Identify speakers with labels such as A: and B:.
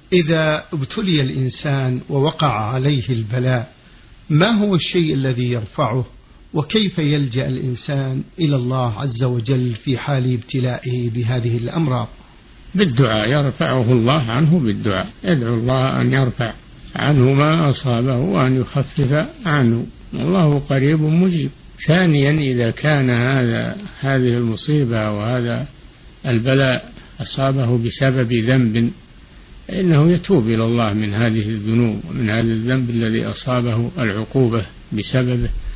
A: إذا ابتلي الإنسان ووقع عليه البلاء ما هو الشيء الذي يرفعه، وكيف يلجأ الإنسان إلى الله عز وجل في حال ابتلائه بهذه الأمراض؟
B: بالدعاء، يرفعه الله عنه بالدعاء، يدعو الله أن يرفع عنه ما أصابه وأن يخفف عنه، والله قريب مجيب. ثانيا، إذا كان هذه المصيبة وهذا البلاء أصابه بسبب ذنب إنه يتوب إلى الله من هذه الذنوب ومن هذا الذنب الذي أصابه العقوبة بسببه،